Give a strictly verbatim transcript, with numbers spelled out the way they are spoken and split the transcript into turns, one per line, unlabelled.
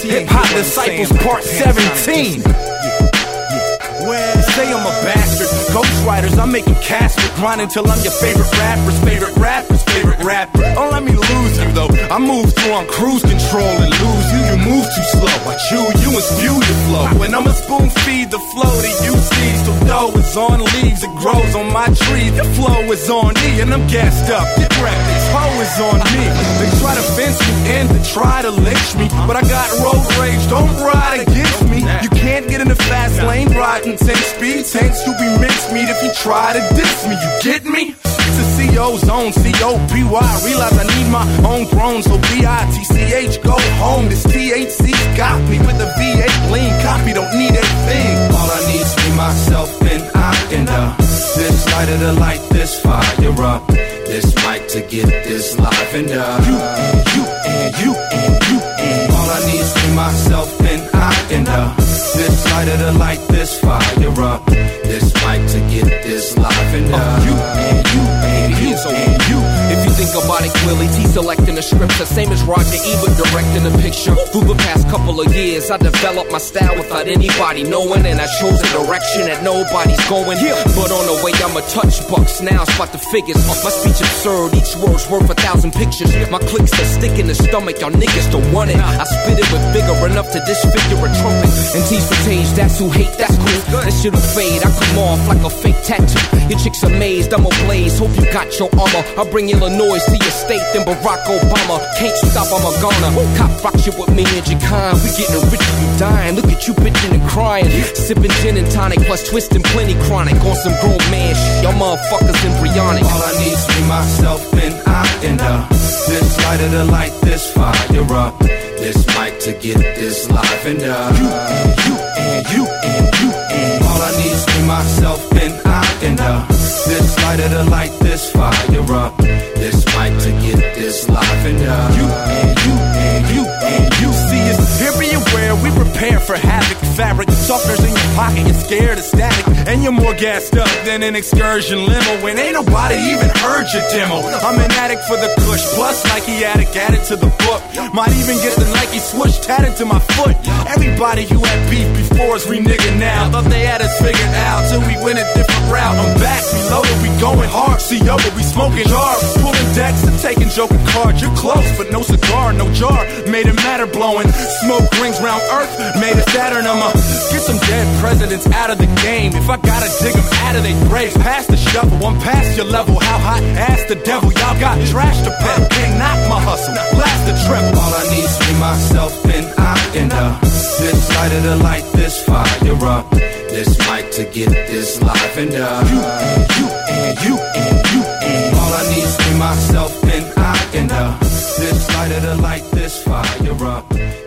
Hip Hop Disciples Part seventeen. Say I'm a bastard. Ghostwriters, I'm making cash with grinding till I'm your favorite rapper's favorite rapper's favorite rapper. Don't let me lose you though. I move through on cruise control and lose you. You move too slow. I chew you and spew your flow. When I'm a spoon feed the flow to you seeds. So dough is on leaves, it grows on my tree. The flow is on me and I'm gassed up. Get wrecked, this hoe is on me. They try to fence me in to try to lynch me, but I got road rage. Don't ride against me. You can't get in the fast lane riding ten speed. Tanks to be mincemeat if you try to diss me. You get me? It's a C O zone, C O B Y. Realize I need my own throne, so B I T C H, go home. This T H C's got me with the V eight lean copy, don't need a thing. All I need is me, myself, and I. And uh, this lighter to light this fire up. This mic to get this live. And uh, you and you and you and you and all I need is me, myself, and I. And uh, this lighter to light this fire up. This mic to get this live. And uh, you and you and you and you.
If you think about it clearly, T selecting the script, the same as Roger Ebert directing the picture. Through the past couple of years, I developed my style without anybody knowing, and I chose a direction that nobody's going. But on the way, I'm a touch bucks now, spot the figures. My speech absurd, each word's worth a thousand pictures. My clicks that stick in the stomach, y'all niggas don't want it. I spit it with vigor enough to disfigure a trumpet. And T's for Tage, that's who hate, that's cool. That shit'll fade, I come off like a fake tattoo. Your chick's amazed, I'm ablaze, hope you got your armor. I bring Illinois to your state, then Barack Obama. Can't stop, I'm a goner. Cop rock shit with me and Jacan. We getting rich and you dying. Look at you bitching and crying. Sipping gin and tonic plus twisting plenty chronic. On some grown man shit, y'all motherfuckers embryonic.
All I need is me, myself, and I. And uh, this lighter to light this fire up. This mic to get this live. And uh, you and you and you and you and all I need is me, myself, and I. And uh, this lighter to light this fire up. This mic to get this live. And uh, you and you and you and you see it's very aware. We prepare for havoc. Fabric softeners in your pocket. You're scared of static, and you're more gassed up than an excursion limo. When ain't nobody even heard your demo. I'm an addict for the kush, plus Nike addict added to the book. Might even get the Nike swoosh tatted to my foot. Everybody who had beef before is re-nigga now. Thought they had us figured out till we went a different route. I'm back, reloaded, we going hard. See yo, but we smoking hard. Pulling decks and taking joking cards. You're close, but no cigar, no jar. Made it matter blowing. Smoke rings round Earth, made it Saturn. I'ma get some dead presidents out of the game. If I gotta dig them out of their graves. Pass the shovel, I'm past your level. How hot? Ask the devil. Y'all got trash to pay. Can't knock my hustle. Blast the treble. All I need is me, myself, and I. And uh, this lighter to light this fire up. This mic to get this live. And uh, you and you and you and you and all I need is me, myself, and I. And uh, this lighter to light this fire up.